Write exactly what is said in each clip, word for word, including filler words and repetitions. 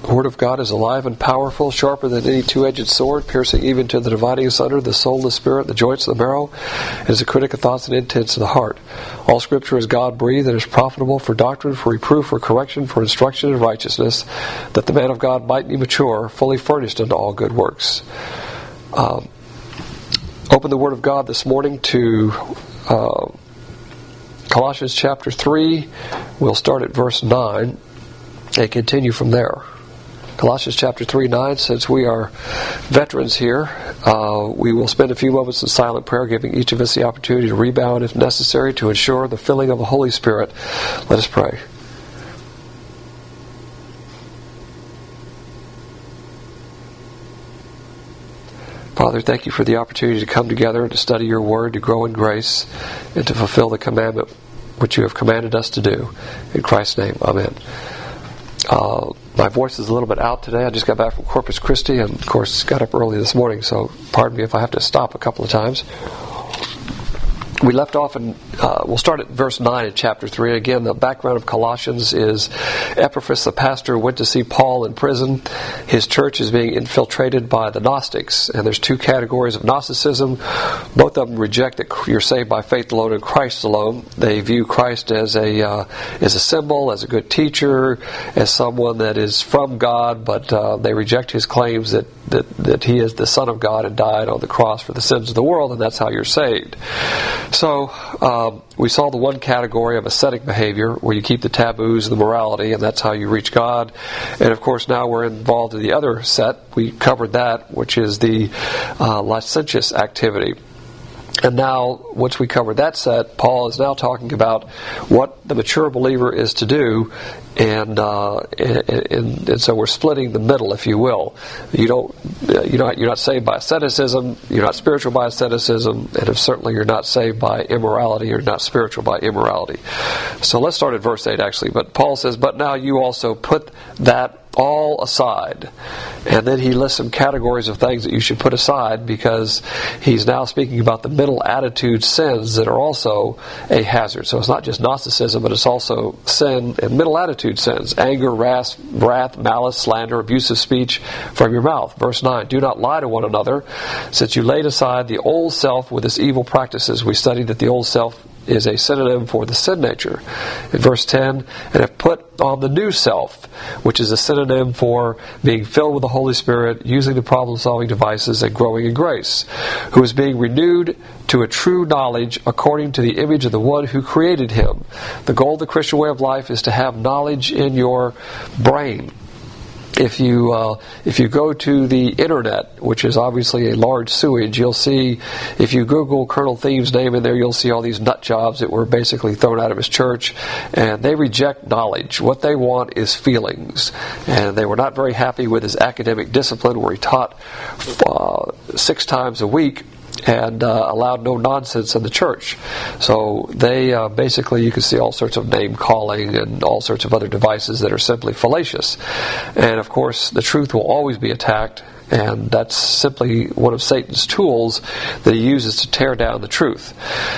The Word of God is alive and powerful, sharper than any two-edged sword, piercing even to the dividing asunder the soul and the spirit, the joints and the marrow, and is a critic of thoughts and intents of the heart. All Scripture is God-breathed and is profitable for doctrine, for reproof, for correction, for instruction in righteousness, that the man of God might be mature, fully furnished unto all good works. Um, open the Word of God this morning to uh, Colossians chapter three. We'll start at verse nine and continue from there. Colossians chapter three, nine, since we are veterans here, uh, we will spend a few moments in silent prayer, giving each of us the opportunity to rebound if necessary to ensure the filling of the Holy Spirit. Let us pray. Father, thank you for the opportunity to come together and to study your word, to grow in grace, and to fulfill the commandment which you have commanded us to do. In Christ's name, amen. Uh, my voice is a little bit out today. I just got back from Corpus Christi and, of course, got up early this morning, so pardon me if I have to stop a couple of times. We left off in, uh, we'll start at verse nine in chapter three. Again, the background of Colossians is Epaphras, the pastor, went to see Paul in prison. His church is being infiltrated by the Gnostics, and there's two categories of Gnosticism. Both of them reject that you're saved by faith alone in Christ alone. They view Christ as a uh, as a symbol, as a good teacher, as someone that is from God, but uh, they reject his claims that, that, that he is the Son of God and died on the cross for the sins of the world, and that's how you're saved. So, um, we saw the one category of ascetic behavior, where you keep the taboos and the morality, and that's how you reach God. And of course, now we're involved in the other set. We covered that, which is the uh, licentious activity. And now, once we covered that set, Paul is now talking about what the mature believer is to do, and uh, and, and, and so we're splitting the middle, if you will. You don't, you're not, you're not saved by asceticism. You're not spiritual by asceticism, and if certainly you're not saved by immorality. You're not spiritual by immorality. So let's start at verse eight, actually. But Paul says, "But now you also put that all aside." And then he lists some categories of things that you should put aside, because he's now speaking about the middle attitude sins that are also a hazard. So it's not just Gnosticism, but it's also sin and middle attitude sins: anger, wrath, wrath, malice, slander, abusive speech from your mouth. Verse nine, "Do not lie to one another, since you laid aside the old self with its evil practices." We studied that the old self is a synonym for the sin nature. In verse ten, "And have put on the new self," which is a synonym for being filled with the Holy Spirit, using the problem-solving devices, and growing in grace, "who is being renewed to a true knowledge according to the image of the one who created him." The goal of the Christian way of life is to have knowledge in your brain. If you uh, if you go to the internet, which is obviously a large sewage, you'll see, if you Google Colonel Thiev's name in there, you'll see all these nut jobs that were basically thrown out of his church, and they reject knowledge. What they want is feelings, and they were not very happy with his academic discipline, where he taught uh, six times a week and uh, allowed no nonsense in the church. So they uh, basically, you can see all sorts of name calling and all sorts of other devices that are simply fallacious. And of course, the truth will always be attacked, and that's simply one of Satan's tools that he uses to tear down the truth.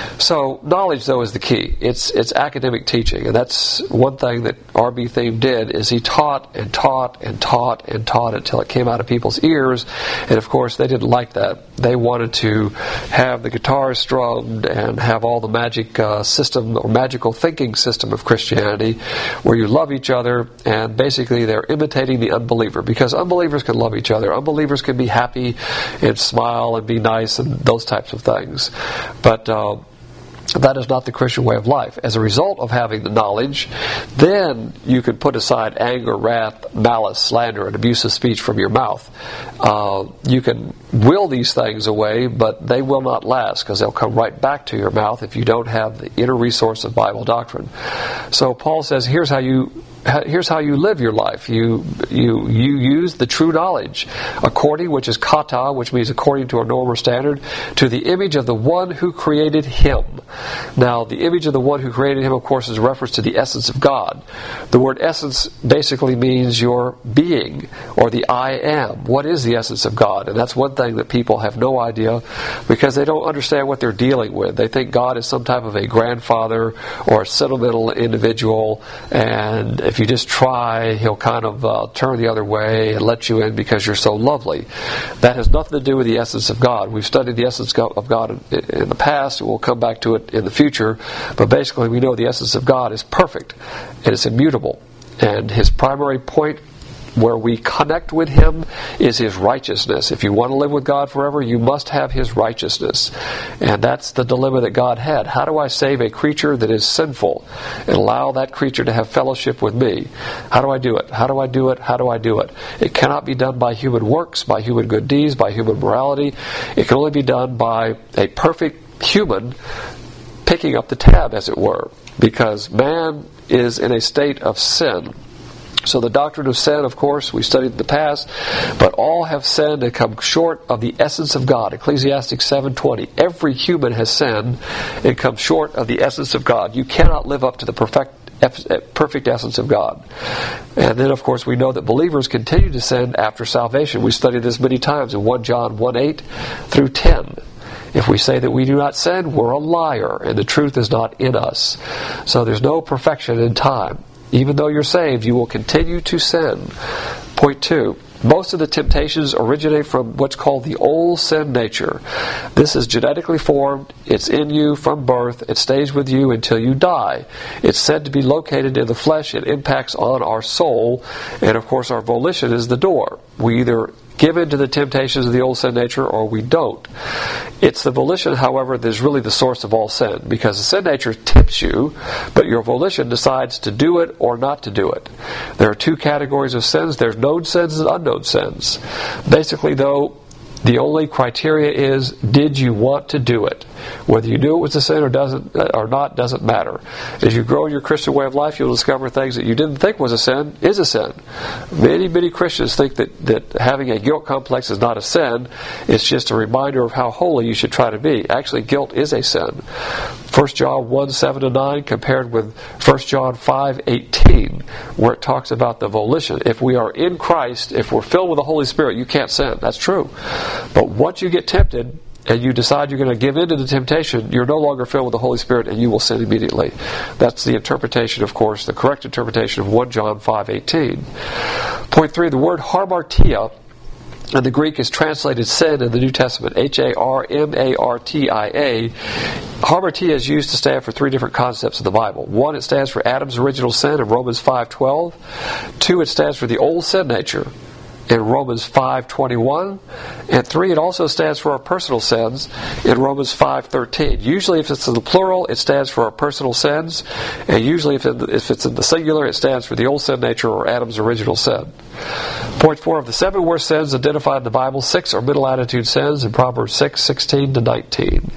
So knowledge, though, is the key. It's it's academic teaching, and that's one thing that R B Thieme did, is he taught and taught and taught and taught until it came out of people's ears, and of course they didn't like that. They wanted to have the guitars strummed and have all the magic uh, system or magical thinking system of Christianity, where you love each other, and basically they're imitating the unbeliever, because unbelievers can love each other. Unbelievers can be happy and smile and be nice and those types of things. But uh, that is not the Christian way of life. As a result of having the knowledge, then you can put aside anger, wrath, malice, slander, and abusive speech from your mouth. Uh, you can will these things away, but they will not last, because they'll come right back to your mouth if you don't have the inner resource of Bible doctrine. So Paul says, here's how you Here's how you live your life. You you you use the true knowledge, according, which is kata, which means according to a normal standard, to the image of the one who created him. Now, the image of the one who created him, of course, is a reference to the essence of God. The word essence basically means your being, or the I am. What is the essence of God? And that's one thing that people have no idea, because they don't understand what they're dealing with. They think God is some type of a grandfather or a sentimental individual, and if if you just try, he'll kind of uh, turn the other way and let you in because you're so lovely. That has nothing to do with the essence of God. We've studied the essence of God in, in the past, and we'll come back to it in the future. But basically, we know the essence of God is perfect, and it's immutable. And his primary point where we connect with him is his righteousness. If you want to live with God forever, you must have his righteousness. And that's the dilemma that God had. How do I save a creature that is sinful and allow that creature to have fellowship with me? How do I do it? How do I do it? How do I do it? It cannot be done by human works, by human good deeds, by human morality. It can only be done by a perfect human picking up the tab, as it were, because man is in a state of sin. So the doctrine of sin, of course, we studied in the past, but all have sinned and come short of the essence of God. Ecclesiastes seven twenty. Every human has sinned and come short of the essence of God. You cannot live up to the perfect perfect essence of God. And then, of course, we know that believers continue to sin after salvation. We studied this many times in First John one eight through ten. If we say that we do not sin, we're a liar, and the truth is not in us. So there's no perfection in time. Even though you're saved, you will continue to sin. Point two. Most of the temptations originate from what's called the old sin nature. This is genetically formed. It's in you from birth. It stays with you until you die. It's said to be located in the flesh. It impacts on our soul. And of course, our volition is the door. We either give in to the temptations of the old sin nature or we don't. It's the volition, however, that is really the source of all sin, because the sin nature tempts you, but your volition decides to do it or not to do it. There are two categories of sins. There's known sins and unknown sins. Basically, though, the only criteria is, did you want to do it? Whether you knew it was a sin or doesn't or not doesn't matter. As you grow in your Christian way of life, you'll discover things that you didn't think was a sin is a sin. Many, many Christians think that, that having a guilt complex is not a sin. It's just a reminder of how holy you should try to be. Actually, guilt is a sin. First John one, seven to nine compared with First John five, eighteen, where it talks about the volition. If we are in Christ, if we're filled with the Holy Spirit, you can't sin. That's true. But once you get tempted, and you decide you're going to give in to the temptation, you're no longer filled with the Holy Spirit and you will sin immediately. That's the interpretation, of course, the correct interpretation of First John five eighteen. Point three, the word harmartia in the Greek is translated sin in the New Testament, H A R M A R T I A. Harmartia is used to stand for three different concepts in the Bible. One, it stands for Adam's original sin in Romans five twelve. Two, it stands for the old sin nature in Romans five twenty-one, and three, it also stands for our personal sins in Romans five thirteen. Usually, if it's in the plural, it stands for our personal sins, and usually, if, it, if it's in the singular, it stands for the old sin nature or Adam's original sin. Point four, of the seven worst sins identified in the Bible, six are middle attitude sins in Proverbs six sixteen to nineteen.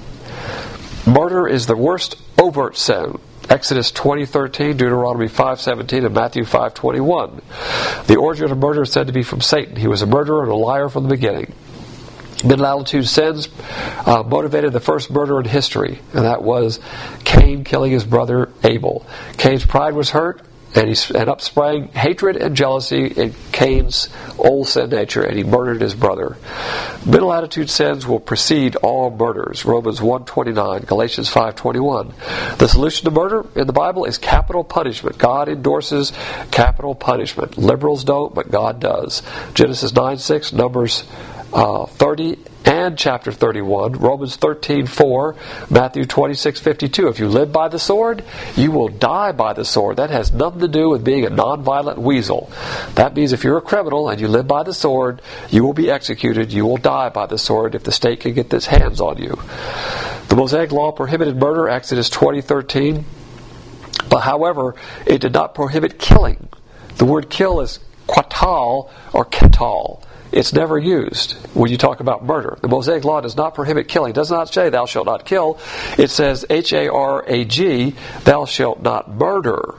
Murder is the worst overt sin. Exodus twenty thirteen, Deuteronomy five seventeen, and Matthew five twenty-one. The origin of murder is said to be from Satan. He was a murderer and a liar from the beginning. Middle attitude sins uh, motivated the first murder in history, and that was Cain killing his brother Abel. Cain's pride was hurt, and he and up sprang hatred and jealousy in Cain's old sin nature, and he murdered his brother. Middle attitude sins will precede all murders. Romans one twenty-nine, Galatians five twenty-one. The solution to murder in the Bible is capital punishment. God endorses capital punishment. Liberals don't, but God does. Genesis nine six, Numbers uh, thirty, and chapter thirty-one, Romans thirteen four, Matthew twenty-six fifty-two. If you live by the sword, you will die by the sword. That has nothing to do with being a nonviolent weasel. That means if you're a criminal and you live by the sword, you will be executed. You will die by the sword if the state can get its hands on you. The Mosaic Law prohibited murder, Exodus twenty thirteen. But however, it did not prohibit killing. The word kill is qatal or ketal. It's never used when you talk about murder. The Mosaic Law does not prohibit killing. It does not say, thou shalt not kill. It says, H A R A G, thou shalt not murder.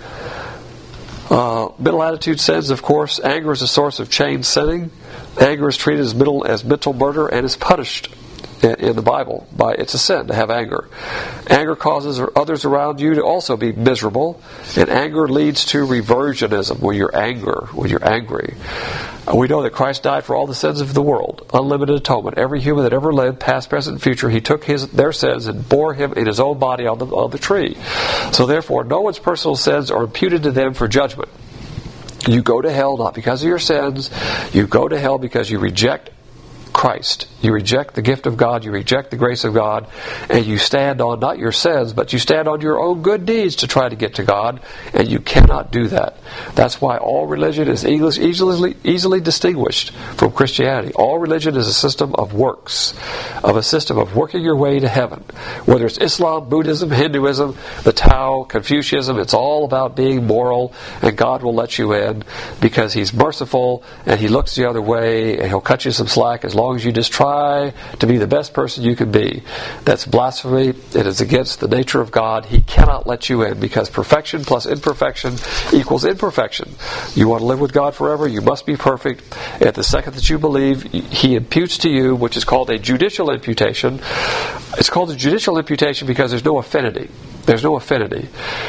Uh, middle attitude sins, of course, anger is a source of chain sinning. Anger is treated as, middle, as mental murder and is punished in, in the Bible. By, it's a sin to have anger. Anger causes others around you to also be miserable, and anger leads to reversionism when you're anger, when you're angry. We know that Christ died for all the sins of the world, unlimited atonement. Every human that ever lived, past, present, and future, he took his their sins and bore him in his own body on the, on the tree. So therefore, no one's personal sins are imputed to them for judgment. You go to hell not because of your sins. You go to hell because you reject Christ. You reject the gift of God, you reject the grace of God, and you stand on not your sins, but you stand on your own good deeds to try to get to God, and you cannot do that. That's why all religion is easily, easily distinguished from Christianity. All religion is a system of works, of a system of working your way to heaven. Whether it's Islam, Buddhism, Hinduism, the Tao, Confucianism, it's all about being moral, and God will let you in because He's merciful, and He looks the other way, and He'll cut you some slack as long as you just try to be the best person you can be. That's blasphemy. It is against the nature of God. He cannot let you in because perfection plus imperfection equals imperfection. You want to live with God forever, you must be perfect. At the second that you believe, He imputes to you, which is called a judicial imputation. It's called a judicial imputation because there's no affinity. There's no affinity.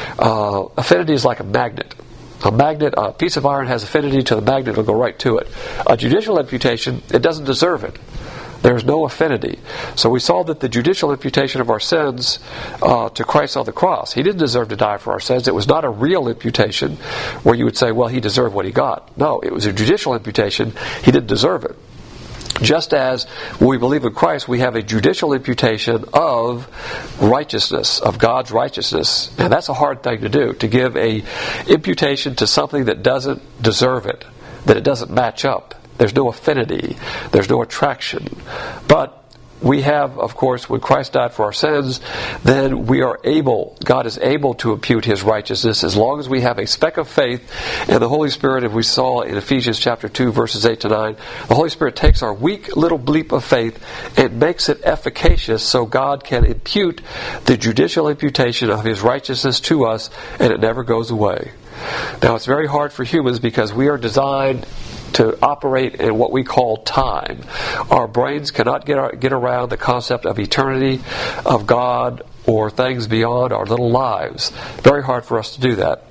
Uh, affinity is like a magnet. A magnet, a piece of iron has affinity to the magnet, it'll go right to it. A judicial imputation, it doesn't deserve it. There's no affinity. So we saw that the judicial imputation of our sins uh, to Christ on the cross, He didn't deserve to die for our sins. It was not a real imputation where you would say, well, He deserved what He got. No, it was a judicial imputation. He didn't deserve it. Just as when we believe in Christ, we have a judicial imputation of righteousness, of God's righteousness. And that's a hard thing to do, to give a imputation to something that doesn't deserve it, that it doesn't match up. There's no affinity. There's no attraction. But we have, of course, when Christ died for our sins, then we are able, God is able to impute His righteousness as long as we have a speck of faith. And the Holy Spirit, as we saw in Ephesians chapter two, verses eight to nine, the Holy Spirit takes our weak little bleep of faith and makes it efficacious so God can impute the judicial imputation of His righteousness to us, and it never goes away. Now, it's very hard for humans because we are designed to operate in what we call time. Our brains cannot get our, get around the concept of eternity, of God, or things beyond our little lives. Very hard for us to do that.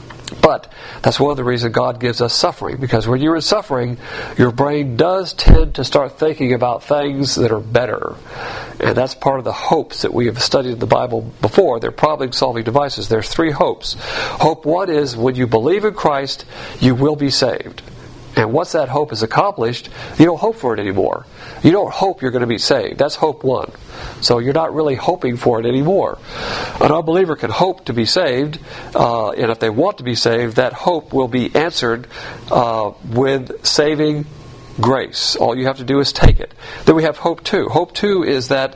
But that's one of the reasons God gives us suffering, because when you're in suffering, your brain does tend to start thinking about things that are better. And that's part of the hopes that we have studied in the Bible before. They're problem-solving devices. There's three hopes. Hope one is when you believe in Christ, you will be saved. And once that hope is accomplished, you don't hope for it anymore. You don't hope you're going to be saved. That's hope one. So you're not really hoping for it anymore. An unbeliever can hope to be saved, uh, and if they want to be saved, that hope will be answered uh, with saving grace. All you have to do is take it. Then we have hope two. Hope two is that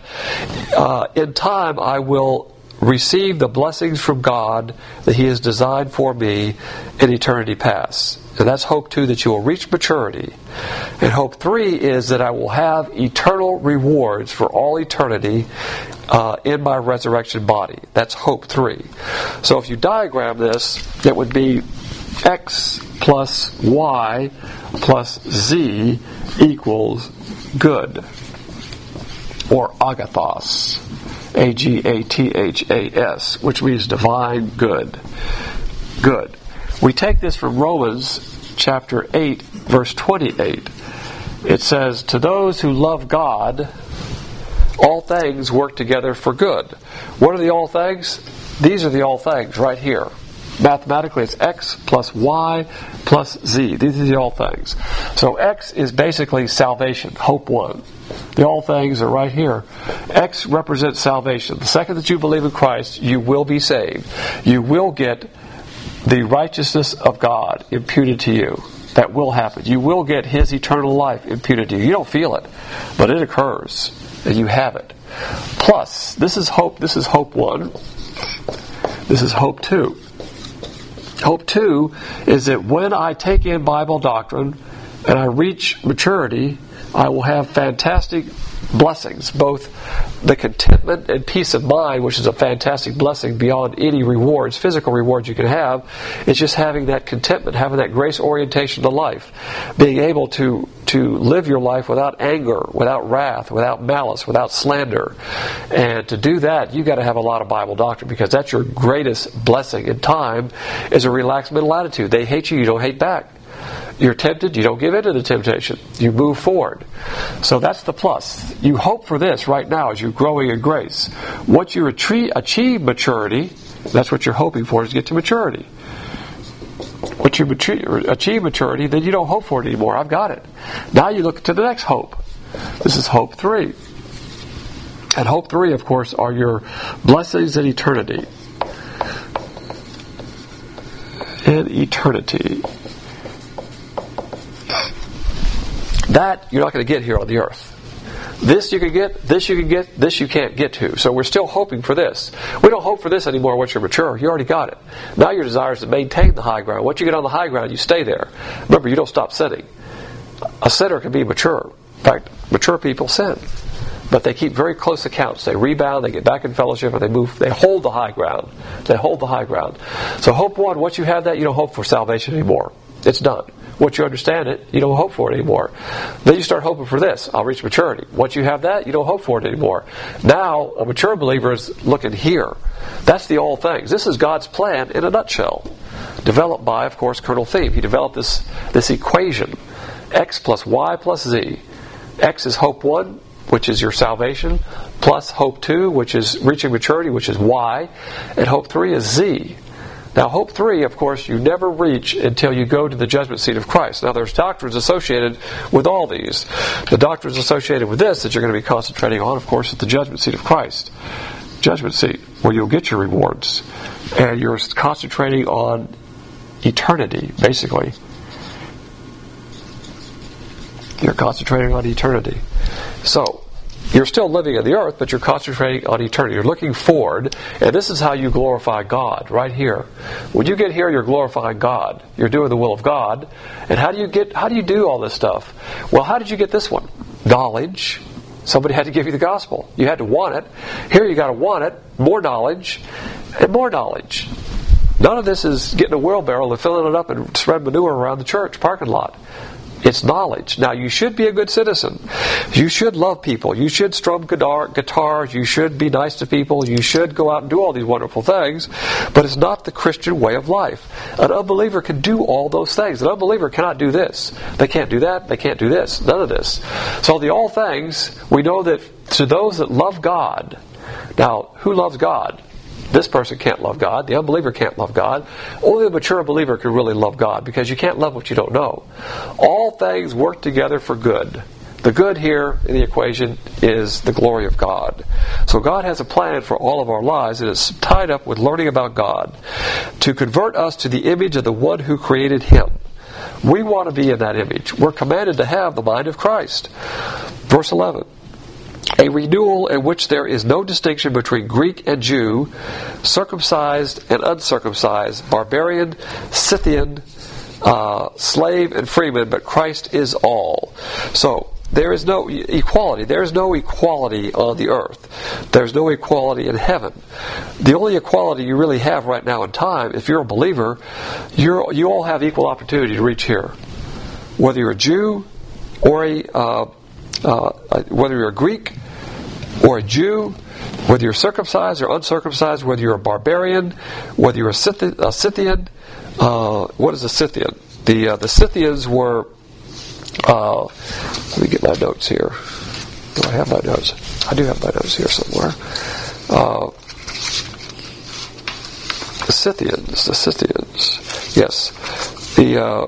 uh, in time I will receive the blessings from God that He has designed for me in eternity past. And that's hope two, that you will reach maturity. And hope three is that I will have eternal rewards for all eternity uh, in my resurrection body. That's hope three. So if you diagram this, it would be x plus y plus z equals good, or agathos. A G A T H A S, which means divine good. Good. We take this from Romans chapter eight, verse twenty-eight. It says, to those who love God, all things work together for good. What are the all things? These are the all things right here. Mathematically, it's x plus y plus z. These are the all things. So x is basically salvation, hope one. The all things are right here. X represents salvation. The second that you believe in Christ, you will be saved. You will get the righteousness of God imputed to you. That will happen. You will get His eternal life imputed to you. You don't feel it, but it occurs, and you have it. Plus, this is hope. This is hope one. This is hope two. Hope two is that when I take in Bible doctrine and I reach maturity, I will have fantastic blessings, both the contentment and peace of mind, which is a fantastic blessing beyond any rewards, physical rewards you can have. It's just having that contentment, having that grace orientation to life, being able to to live your life without anger, without wrath, without malice, without slander. And to do that, you've got to have a lot of Bible doctrine, because that's your greatest blessing in time, is a relaxed mental attitude. They hate you, you don't hate back. You're tempted, you don't give in to the temptation. You move forward. So that's the plus. You hope for this right now as you're growing in grace. Once you achieve maturity, that's what you're hoping for, is to get to maturity. Once you mature, achieve maturity, then you don't hope for it anymore. I've got it. Now you look to the next hope. This is hope three. And hope three, of course, are your blessings in eternity. In eternity. That you're not going to get here on the earth. This you can get, this you can get, this you can't get to. So we're still hoping for this. We don't hope for this anymore once you're mature. You already got it. Now your desire is to maintain the high ground. Once you get on the high ground, you stay there. Remember, you don't stop sinning. A sinner can be mature. In fact, mature people sin. But they keep very close accounts. They rebound, they get back in fellowship, and they move, they hold the high ground. They hold the high ground. So hope one, once you have that, you don't hope for salvation anymore. It's done. Once you understand it, you don't hope for it anymore. Then you start hoping for this. I'll reach maturity. Once you have that, you don't hope for it anymore. Now, a mature believer is looking here. That's the all things. This is God's plan in a nutshell. Developed by, of course, Colonel Thiem. He developed this, this equation. X plus Y plus Z. X is hope one, which is your salvation, plus hope two, which is reaching maturity, which is Y, and hope three is Z. Now, hope three, of course, you never reach until you go to the judgment seat of Christ. Now, there's doctrines associated with all these. The doctrines associated with this that you're going to be concentrating on, of course, is the judgment seat of Christ. Judgment seat, where you'll get your rewards. And you're concentrating on eternity, basically. You're concentrating on eternity. So, you're still living on the earth, but you're concentrating on eternity. You're looking forward, and this is how you glorify God, right here. When you get here, you're glorifying God. You're doing the will of God. And how do you get? How do you do all this stuff? Well, how did you get this one? Knowledge. Somebody had to give you the gospel. You had to want it. Here you got to want it. More knowledge, and more knowledge. None of this is getting a wheelbarrow and filling it up and spreading manure around the church parking lot. It's knowledge. Now, you should be a good citizen. You should love people. You should strum guitar, guitars. You should be nice to people. You should go out and do all these wonderful things. But it's not the Christian way of life. An unbeliever can do all those things. An unbeliever cannot do this. They can't do that. They can't do this. None of this. So the all things, we know that to those that love God. Now, who loves God? This person can't love God. The unbeliever can't love God. Only the mature believer can really love God, because you can't love what you don't know. All things work together for good. The good here in the equation is the glory of God. So God has a plan for all of our lives, and it's tied up with learning about God to convert us to the image of the one who created Him. We want to be in that image. We're commanded to have the mind of Christ. Verse eleven. A renewal in which there is no distinction between Greek and Jew, circumcised and uncircumcised, barbarian, Scythian, uh, slave and freeman, but Christ is all. So, there is no equality. There is no equality on the earth. There's no equality in heaven. The only equality you really have right now in time, if you're a believer, you're, you all have equal opportunity to reach here. Whether you're a Jew or a uh, Uh, whether you're a Greek or a Jew, whether you're circumcised or uncircumcised, whether you're a barbarian, whether you're a, Scythian, a Scythian uh, what is a Scythian? The uh, the Scythians were. Uh, let me get my notes here. Do I have my notes? I do have my notes here somewhere. Uh, the Scythians, the Scythians, yes, the. Uh,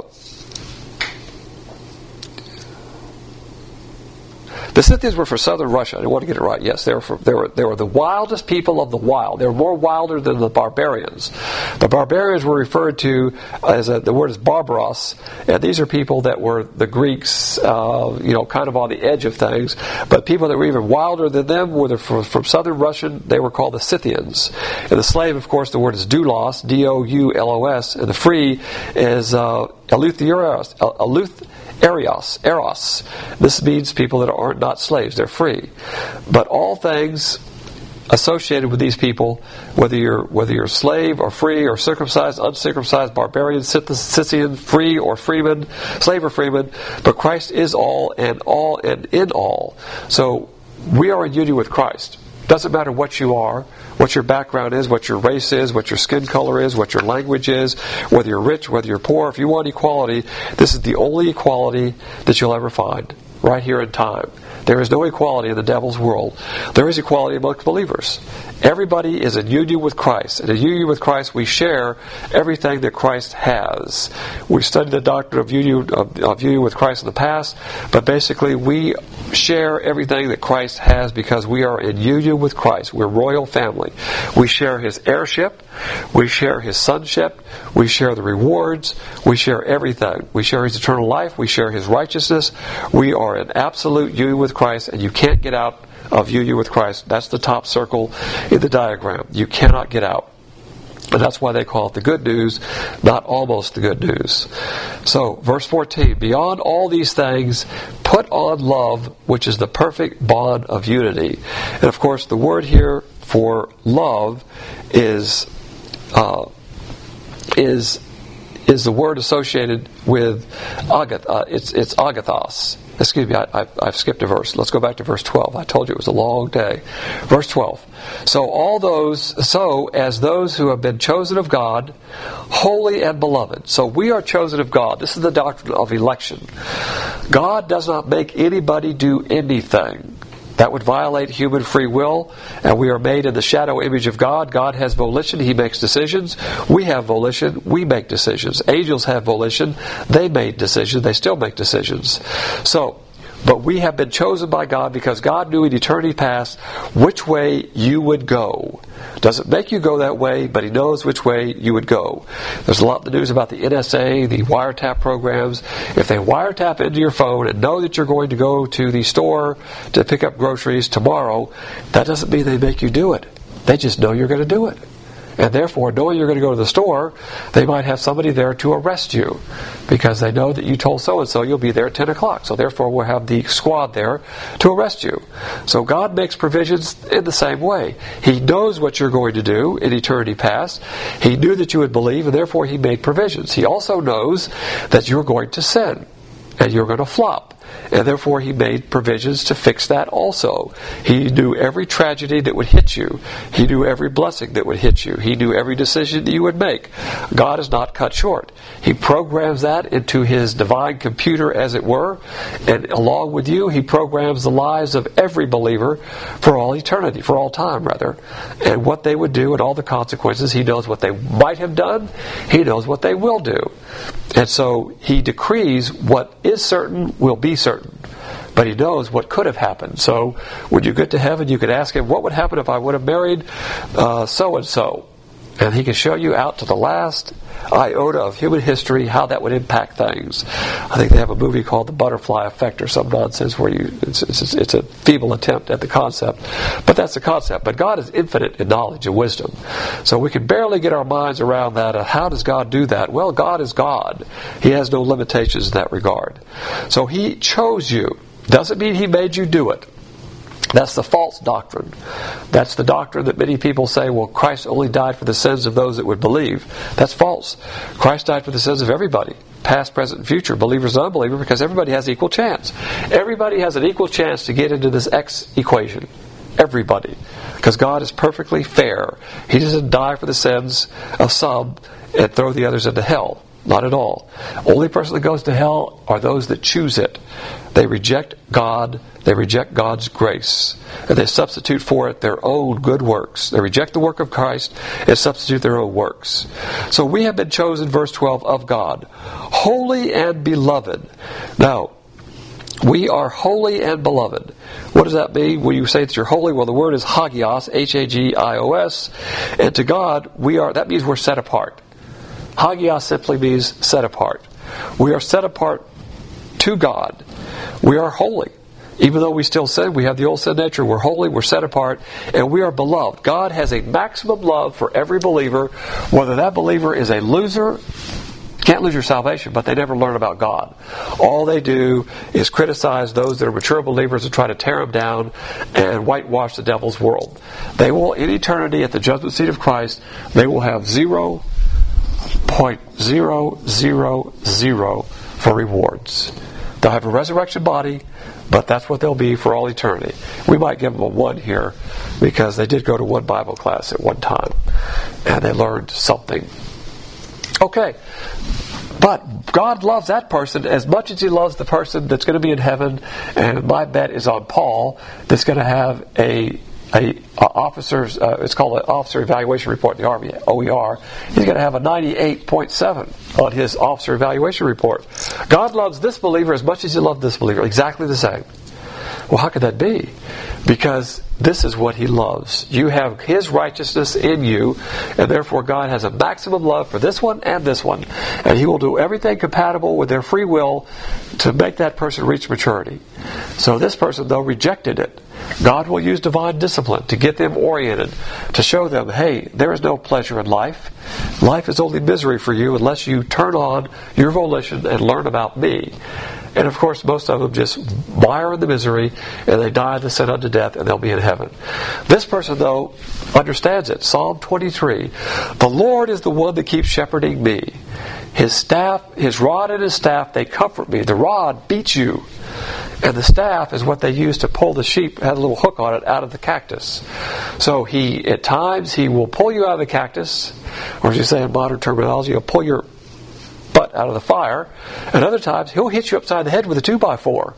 The Scythians were for southern Russia. I didn't want to get it right. Yes, they were, for, they were they were the wildest people of the wild. They were more wilder than the barbarians. The barbarians were referred to as a, the word is barbaros, and these are people that were the Greeks, uh, you know, kind of on the edge of things. But people that were even wilder than them were the, from, from southern Russian. They were called the Scythians. And the slave, of course, the word is doulos, D O U L O S, and the free is uh, eleutheros, eleuth. Eros, eros. This means people that are not slaves; they're free. But all things associated with these people, whether you're whether you're slave or free or circumcised, uncircumcised, barbarian, Scythian, free or freeman, slave or freeman, but Christ is all and all and in all. So we are in union with Christ. Doesn't matter what you are, what your background is, what your race is, what your skin color is, what your language is, whether you're rich, whether you're poor. If you want equality, this is the only equality that you'll ever find, right here in time. There is no equality in the devil's world. There is equality amongst believers. Everybody is in union with Christ. And in union with Christ, we share everything that Christ has. We studied the doctrine of union, of, of union with Christ in the past, but basically we share everything that Christ has because we are in union with Christ. We're royal family. We share His heirship. We share His sonship. We share the rewards. We share everything. We share His eternal life. We share His righteousness. We are in absolute union with Christ, and you can't get out of union with Christ. That's the top circle in the diagram. You cannot get out. And that's why they call it the good news, not almost the good news. So, verse fourteen, beyond all these things, put on love, which is the perfect bond of unity. And of course, the word here for love is uh, is is the word associated with agath. Uh, it's it's agathos. Excuse me, I, I, I've skipped a verse. Let's go back to verse twelve. I told you it was a long day. Verse twelve. So all those, so as those who have been chosen of God, holy and beloved. So we are chosen of God. This is the doctrine of election. God does not make anybody do anything. That would violate human free will, and we are made in the shadow image of God. God has volition. He makes decisions. We have volition. We make decisions. Angels have volition. They made decisions. They still make decisions. So, but we have been chosen by God because God knew in eternity past which way you would go. Doesn't make you go that way, but He knows which way you would go. There's a lot of news about the N S A, the wiretap programs. If they wiretap into your phone and know that you're going to go to the store to pick up groceries tomorrow, that doesn't mean they make you do it. They just know you're going to do it. And therefore, knowing you're going to go to the store, they might have somebody there to arrest you because they know that you told so-and-so you'll be there at ten o'clock. So therefore, we'll have the squad there to arrest you. So God makes provisions in the same way. He knows what you're going to do in eternity past. He knew that you would believe, and therefore He made provisions. He also knows that you're going to sin and you're going to flop. And therefore He made provisions to fix that also. He knew every tragedy that would hit you. He knew every blessing that would hit you. He knew every decision that you would make. God is not cut short. He programs that into His divine computer, as it were, and along with you, He programs the lives of every believer for all eternity, for all time rather, and what they would do and all the consequences. He knows what they might have done. He knows what they will do. And so He decrees what is certain will be certain. But He knows what could have happened. So when you get to heaven, you can ask Him, what would happen if I would have married uh, so-and-so? And He can show you out to the last iota of human history how that would impact things. I think they have a movie called The Butterfly Effect or some nonsense where you it's, it's, it's a feeble attempt at the concept. But that's the concept. But God is infinite in knowledge and wisdom. So we can barely get our minds around that. Uh, how does God do that? Well, God is God. He has no limitations in that regard. So He chose you. Doesn't mean He made you do it. That's the false doctrine. That's the doctrine that many people say, well, Christ only died for the sins of those that would believe. That's false. Christ died for the sins of everybody, past, present, and future, believers and unbelievers, because everybody has equal chance. Everybody has an equal chance to get into this X equation. Everybody. Because God is perfectly fair. He doesn't die for the sins of some and throw the others into hell. Not at all. Only person that goes to hell are those that choose it. They reject God. They reject God's grace. And they substitute for it their own good works. They reject the work of Christ and substitute their own works. So we have been chosen, verse twelve, of God. Holy and beloved. Now, we are holy and beloved. What does that mean when you say that you're holy? Well, the word is hagios, H A G I O S. And to God, we are. That means we're set apart. Hagios simply means set apart. We are set apart to God. We are holy. Even though we still sin, we have the old sin nature, we're holy, we're set apart, and we are beloved. God has a maximum love for every believer, whether that believer is a loser. Can't lose your salvation, but they never learn about God. All they do is criticize those that are mature believers and try to tear them down and whitewash the devil's world. They will, in eternity, at the judgment seat of Christ, they will have zero point zero zero zero for rewards. They'll have a resurrection body, but that's what they'll be for all eternity. We might give them a one here because they did go to one Bible class at one time and they learned something. Okay. But God loves that person as much as He loves the person that's going to be in heaven, and my bet is on Paul, that's going to have a a, a officer's, uh, it's called an officer evaluation report in the Army, O E R. He's going to have a ninety-eight point seven on his officer evaluation report. God loves this believer as much as He loved this believer, exactly the same. Well, how could that be? Because this is what He loves. You have His righteousness in you, and therefore God has a maximum love for this one and this one. And He will do everything compatible with their free will to make that person reach maturity. So this person, though, rejected it. God will use divine discipline to get them oriented, to show them, hey, there is no pleasure in life. Life is only misery for you unless you turn on your volition and learn about me. And of course, most of them just mire in the misery, and they die in the sin unto death, and they'll be in heaven. This person, though, understands it. Psalm twenty-three, the Lord is the one that keeps shepherding me. His staff, His rod and His staff, they comfort me. The rod beats you, and the staff is what they use to pull the sheep, had a little hook on it, out of the cactus. So He, at times, He will pull you out of the cactus, or as you say in modern terminology, He'll pull your butt out of the fire, and other times He'll hit you upside the head with a two by four.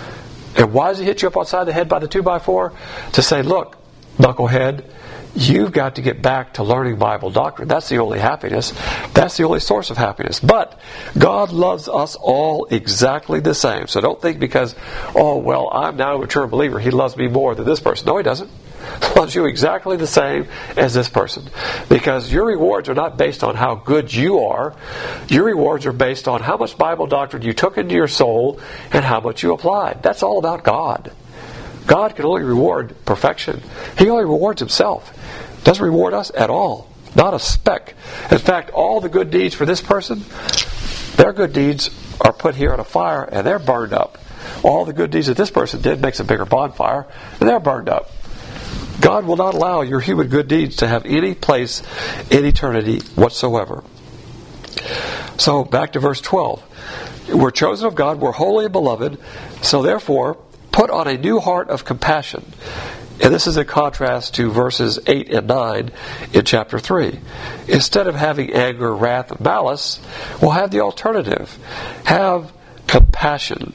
And why does He hit you up upside the head by the two by four? To say, look, knucklehead, you've got to get back to learning Bible doctrine. That's the only happiness. That's the only source of happiness. But God loves us all exactly the same. So don't think because, oh, well, I'm now a mature believer, He loves me more than this person. No, He doesn't. He loves you exactly the same as this person. Because your rewards are not based on how good you are. Your rewards are based on how much Bible doctrine you took into your soul and how much you applied. That's all about God. God can only reward perfection. He only rewards Himself. Doesn't reward us at all. Not a speck. In fact, all the good deeds for this person, their good deeds are put here on a fire and they're burned up. All the good deeds that this person did makes a bigger bonfire and they're burned up. God will not allow your human good deeds to have any place in eternity whatsoever. So, back to verse twelve. We're chosen of God, we're holy and beloved, so therefore, put on a new heart of compassion. And this is in contrast to verses eight and nine in chapter three. Instead of having anger, wrath, and malice, we'll have the alternative. Have compassion,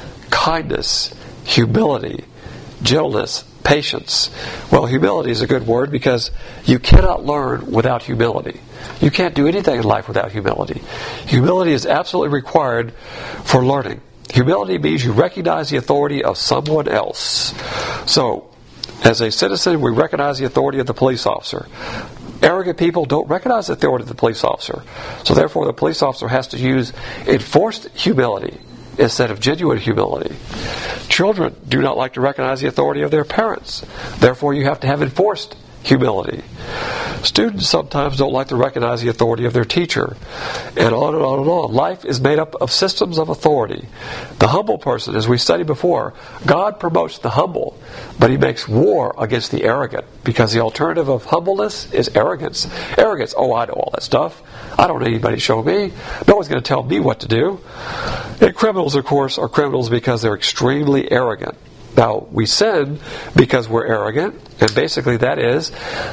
kindness, humility, gentleness, patience. Well, humility is a good word because you cannot learn without humility. You can't do anything in life without humility. Humility is absolutely required for learning. Humility means you recognize the authority of someone else. So, as a citizen, we recognize the authority of the police officer. Arrogant people don't recognize the authority of the police officer. So therefore, the police officer has to use enforced humility instead of genuine humility. Children do not like to recognize the authority of their parents. Therefore, you have to have enforced humility. Students sometimes don't like to recognize the authority of their teacher. And on and on and on. Life is made up of systems of authority. The humble person, as we studied before, God promotes the humble, but He makes war against the arrogant, because the alternative of humbleness is arrogance. Arrogance, oh, I know all that stuff. I don't need anybody to show me. No one's going to tell me what to do. And criminals, of course, are criminals because they're extremely arrogant. Now, we sin because we're arrogant, and basically that is,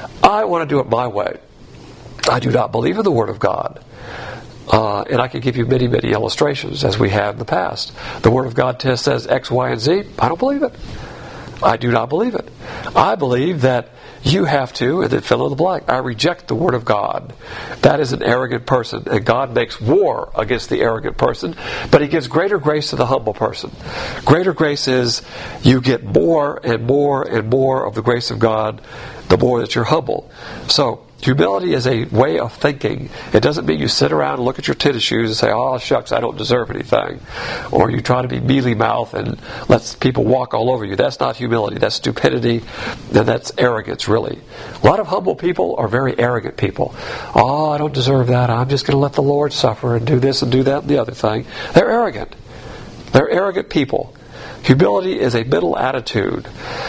I want to do it my way. I do not believe in the Word of God. Uh, and I can give you many, many illustrations, as we have in the past. The Word of God says X, Y, and Z. I don't believe it. I do not believe it. I believe that you have to, and then fill in the blank. I reject the Word of God. That is an arrogant person, and God makes war against the arrogant person, but He gives greater grace to the humble person. Greater grace is you get more and more and more of the grace of God the more that you're humble. So, humility is a way of thinking. It doesn't mean you sit around and look at your tennis shoes and say, oh, shucks, I don't deserve anything. Or you try to be mealy-mouthed and let people walk all over you. That's not humility. That's stupidity. And that's arrogance, really. A lot of humble people are very arrogant people. Oh, I don't deserve that. I'm just going to let the Lord suffer and do this and do that and the other thing. They're arrogant. They're arrogant people. Humility is a middle attitude.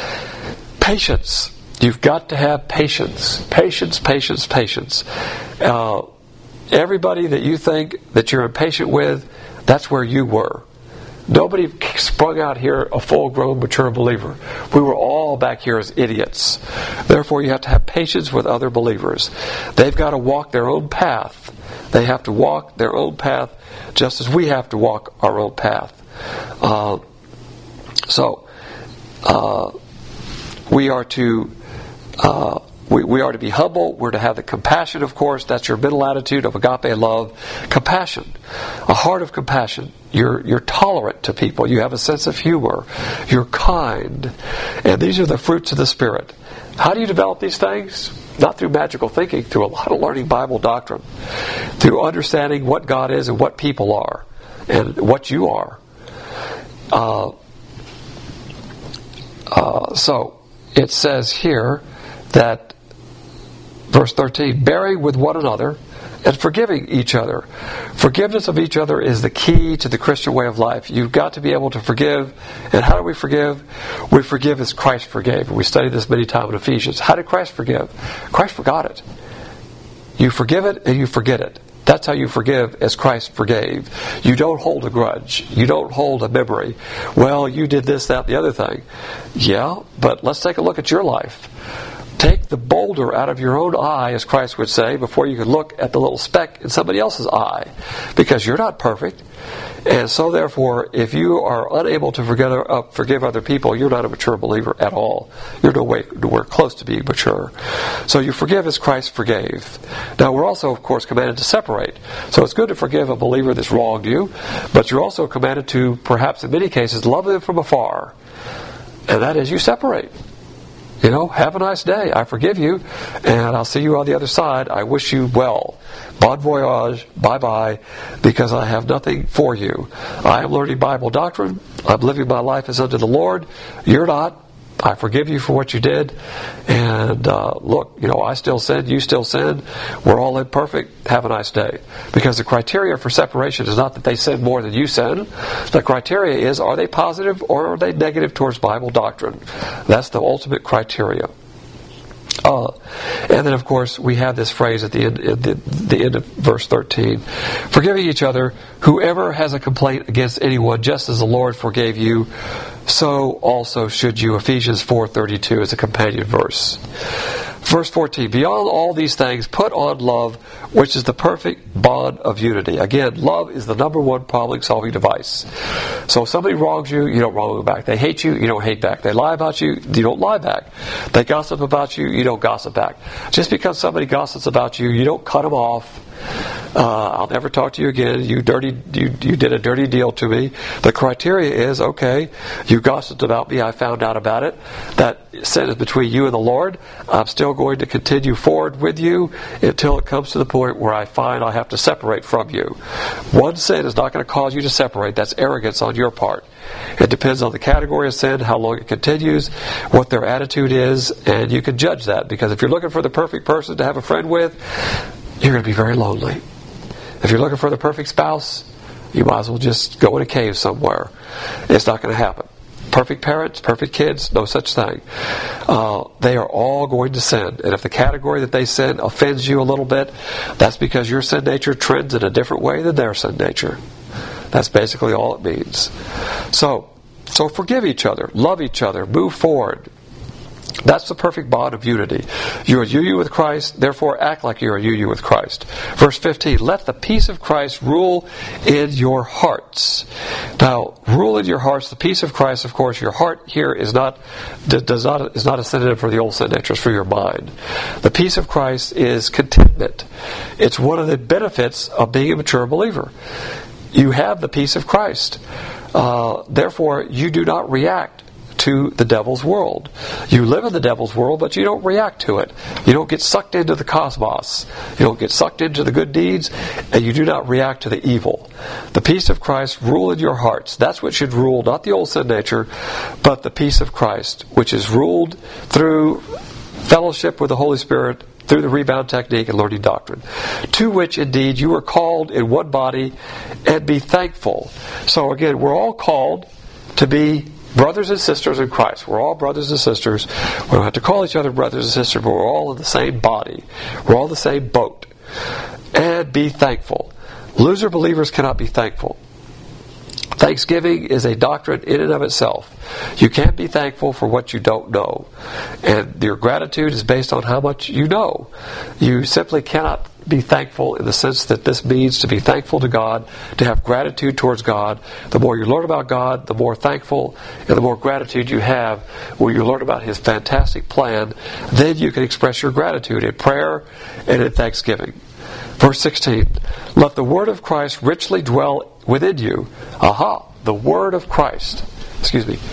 Patience. You've got to have patience. Patience, patience, patience. Uh, everybody that you think that you're impatient with, that's where you were. Nobody sprung out here a full-grown, mature believer. We were all back here as idiots. Therefore, you have to have patience with other believers. They've got to walk their own path. They have to walk their own path just as we have to walk our own path. Uh, so, uh, we are to uh, we, we are to be humble. We're to have the compassion, of course. That's your middle attitude of agape love. Compassion, a heart of compassion. You're you're tolerant to people. You have a sense of humor. You're kind, and these are the fruits of the Spirit. How do you develop these things? Not through magical thinking, through a lot of learning Bible doctrine, through understanding what God is and what people are, and what you are. Uh, uh, so it says here that, verse thirteen, bearing with one another and forgiving each other. Forgiveness of each other is the key to the Christian way of life. You've got to be able to forgive. And how do we forgive? We forgive as Christ forgave. We studied this many times in Ephesians. How did Christ forgive? Christ forgot it. You forgive it and you forget it. That's how you forgive as Christ forgave. You don't hold a grudge. You don't hold a memory. Well, you did this, that, the other thing. Yeah, but let's take a look at your life. Take the boulder out of your own eye, as Christ would say, before you can look at the little speck in somebody else's eye. Because you're not perfect. And so therefore, if you are unable to forgive, uh, forgive other people, you're not a mature believer at all. You're no way, nowhere close to being mature. So you forgive as Christ forgave. Now we're also, of course, commanded to separate. So it's good to forgive a believer that's wronged you, but you're also commanded to, perhaps in many cases, love them from afar. And that is, you separate. You know, have a nice day. I forgive you, and I'll see you on the other side. I wish you well. Bon voyage. Bye-bye. Because I have nothing for you. I am learning Bible doctrine. I'm living my life as unto the Lord. You're not. I forgive you for what you did. And uh, look, you know, I still sin. You still sin. We're all imperfect. Have a nice day. Because the criteria for separation is not that they sin more than you sin. The criteria is, are they positive or are they negative towards Bible doctrine? That's the ultimate criteria. Uh, and then, of course, we have this phrase at the end, at the, the end of verse thirteen. Forgiving each other, whoever has a complaint against anyone, just as the Lord forgave you, so also should you. Ephesians four thirty-two is a companion verse. Verse fourteen, beyond all these things, put on love, which is the perfect bond of unity. Again, love is the number one problem-solving device. So if somebody wrongs you, you don't wrong them back. They hate you, you don't hate back. They lie about you, you don't lie back. They gossip about you, you don't gossip back. Just because somebody gossips about you, you don't cut them off. Uh, I'll never talk to you again. You dirty, you, you did a dirty deal to me. The criteria is, okay, you gossiped about me. I found out about it. That sin is between you and the Lord. I'm still going to continue forward with you until it comes to the point where I find I have to separate from you. One sin is not going to cause you to separate. That's arrogance on your part. It depends on the category of sin, how long it continues, what their attitude is, and you can judge that. Because if you're looking for the perfect person to have a friend with, you're going to be very lonely. If you're looking for the perfect spouse, you might as well just go in a cave somewhere. It's not going to happen. Perfect parents, perfect kids, no such thing. Uh, they are all going to sin. And if the category that they sin offends you a little bit, that's because your sin nature trends in a different way than their sin nature. That's basically all it means. So, so forgive each other, love each other, move forward. That's the perfect bond of unity. You are you with Christ, therefore act like you are you with Christ. Verse fifteen, let the peace of Christ rule in your hearts. Now, rule in your hearts, the peace of Christ, of course, your heart here is not does not is not a synonym for the old sin nature, it's for your mind. The peace of Christ is contentment. It's one of the benefits of being a mature believer. You have the peace of Christ. Uh, therefore, you do not react to the devil's world. You live in the devil's world, but you don't react to it. You don't get sucked into the cosmos. You don't get sucked into the good deeds, and you do not react to the evil. The peace of Christ rule in your hearts. That's what should rule, not the old sin nature, but the peace of Christ, which is ruled through fellowship with the Holy Spirit, through the rebound technique and learning doctrine, to which indeed you are called in one body, and be thankful. So again, we're all called to be brothers and sisters in Christ. We're all brothers and sisters. We don't have to call each other brothers and sisters, but we're all in the same body. We're all in the same boat. And be thankful. Loser believers cannot be thankful. Thanksgiving is a doctrine in and of itself. You can't be thankful for what you don't know. And your gratitude is based on how much you know. You simply cannot be thankful in the sense that this means to be thankful to God, to have gratitude towards God. The more you learn about God, the more thankful and the more gratitude you have when you learn about His fantastic plan. Then you can express your gratitude in prayer and in thanksgiving. Verse sixteen, let the word of Christ richly dwell within you. Aha, the word of Christ. Excuse me.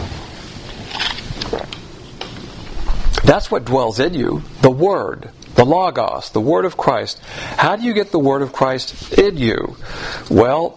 That's what dwells in you, the word. The Logos, the Word of Christ. How do you get the Word of Christ in you? Well,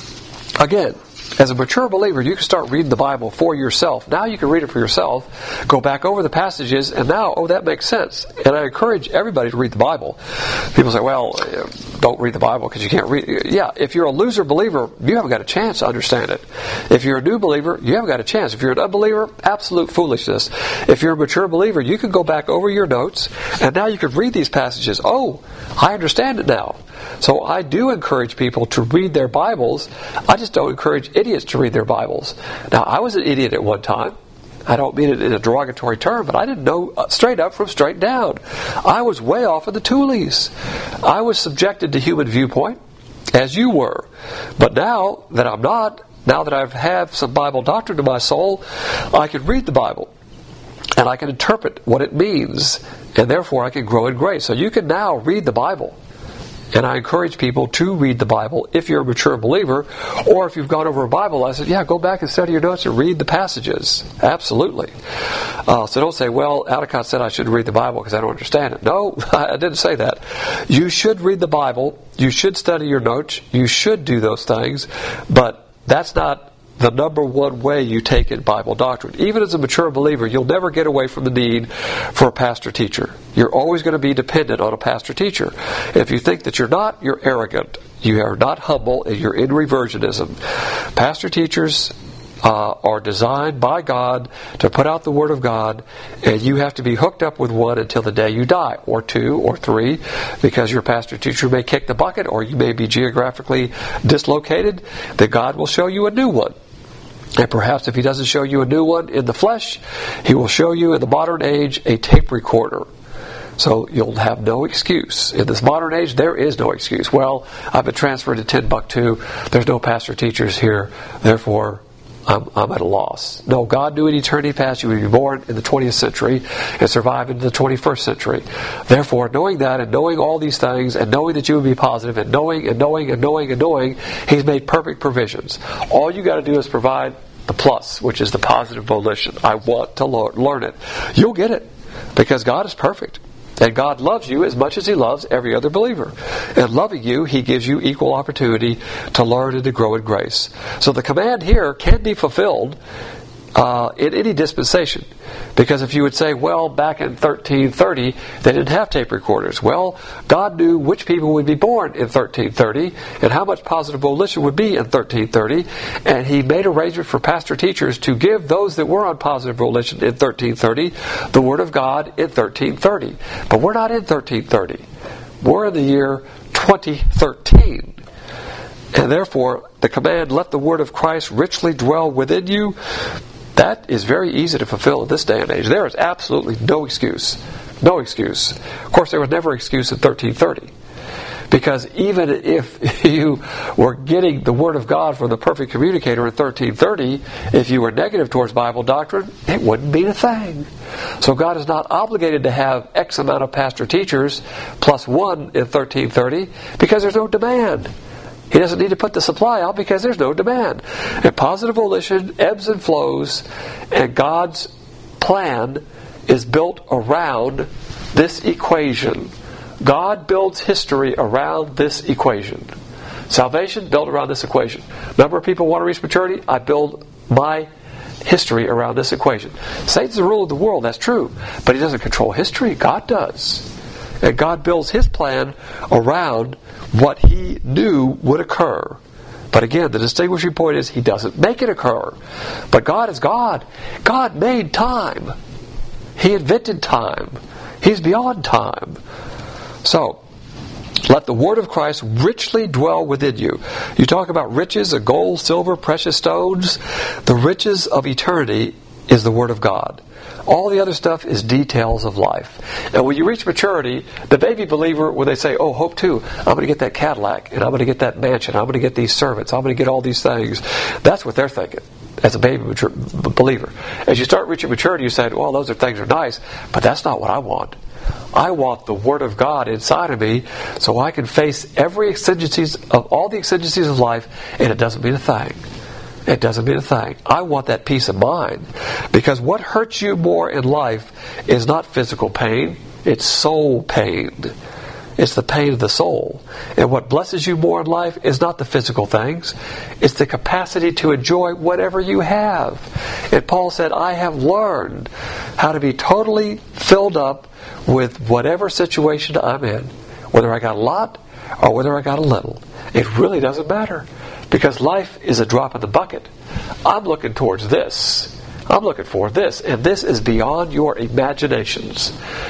again, as a mature believer, you can start reading the Bible for yourself. Now you can read it for yourself, go back over the passages, and now, oh, that makes sense. And I encourage everybody to read the Bible. People say, well, don't read the Bible because you can't read it. Yeah, if you're a loser believer, you haven't got a chance to understand it. If you're a new believer, you haven't got a chance. If you're an unbeliever, absolute foolishness. If you're a mature believer, you can go back over your notes, and now you can read these passages. Oh, I understand it now. So I do encourage people to read their Bibles. I just don't encourage idiots to read their Bibles. Now, I was an idiot at one time. I don't mean it in a derogatory term, but I didn't know straight up from straight down. I was way off in the toolies. I was subjected to human viewpoint, as you were. But now that I'm not, now that I have some Bible doctrine in my soul, I can read the Bible. And I can interpret what it means. And therefore I can grow in grace. So you can now read the Bible. And I encourage people to read the Bible if you're a mature believer, or if you've gone over a Bible lesson, yeah, go back and study your notes and read the passages. Absolutely. Uh, so don't say, well, Aldecott said I shouldn't read the Bible because I don't understand it. No, I didn't say that. You should read the Bible. You should study your notes. You should do those things. But that's not the number one way you take in Bible doctrine. Even as a mature believer, you'll never get away from the need for a pastor-teacher. You're always going to be dependent on a pastor-teacher. If you think that you're not, you're arrogant. You are not humble, and you're in reversionism. Pastor-teachers uh, are designed by God to put out the Word of God, and you have to be hooked up with one until the day you die, or two, or three, because your pastor-teacher may kick the bucket, or you may be geographically dislocated, then God will show you a new one. And perhaps if He doesn't show you a new one in the flesh, He will show you in the modern age a tape recorder. So you'll have no excuse. In this modern age, there is no excuse. Well, I've been transferred to Timbuktu. There's no pastor teachers here. Therefore, I'm, I'm at a loss. No, God knew in eternity past you would be born in the twentieth century and survive into the twenty-first century. Therefore, knowing that and knowing all these things and knowing that you would be positive and knowing and knowing and knowing and knowing, He's made perfect provisions. All you got to do is provide the plus, which is the positive volition. I want to learn it. You'll get it because God is perfect. And God loves you as much as He loves every other believer. And loving you, He gives you equal opportunity to learn and to grow in grace. So the command here can be fulfilled uh, in any dispensation. Because if you would say, well, back in thirteen thirty, they didn't have tape recorders. Well, God knew which people would be born in thirteen thirty and how much positive volition would be in thirteen thirty. And He made arrangements for pastor teachers to give those that were on positive volition in thirteen thirty the Word of God in thirteen thirty. But we're not in thirteen thirty. We're in the year twenty thirteen. And therefore, the command, let the Word of Christ richly dwell within you, that is very easy to fulfill in this day and age. There is absolutely no excuse. No excuse. Of course, there was never an excuse in thirteen thirty. Because even if you were getting the Word of God from the perfect communicator in thirteen thirty, if you were negative towards Bible doctrine, it wouldn't mean a thing. So God is not obligated to have X amount of pastor teachers plus one in thirteen thirty because there's no demand. He doesn't need to put the supply out because there's no demand. And positive volition ebbs and flows, and God's plan is built around this equation. God builds history around this equation. Salvation built around this equation. Number of people want to reach maturity, I build my history around this equation. Satan's the ruler of the world, that's true. But he doesn't control history, God does. And God builds His plan around what He knew would occur. But again, the distinguishing point is He doesn't make it occur. But God is God. God made time. He invented time. He's beyond time. So, Let the word of Christ richly dwell within you. You talk about riches of gold, silver, precious stones. The riches of eternity is the word of God. All the other stuff is details of life. And when you reach maturity, the baby believer, when they say, oh, hope too, I'm going to get that Cadillac, and I'm going to get that mansion, I'm going to get these servants, I'm going to get all these things. That's what they're thinking as a baby mature, believer. As you start reaching maturity, you say, well, those are things are nice, but that's not what I want. I want the Word of God inside of me so I can face every exigencies of all the exigencies of life, and it doesn't mean a thing. It doesn't mean a thing. I want that peace of mind, because what hurts you more in life is not physical pain, it's soul pain. It's the pain of the soul. And what blesses you more in life is not the physical things, it's the capacity to enjoy whatever you have. And Paul said, I have learned how to be totally filled up with whatever situation I'm in, whether I got a lot or whether I got a little. It really doesn't matter, because life is a drop in the bucket. I'm looking towards this. I'm looking for this, and this is beyond your imaginations.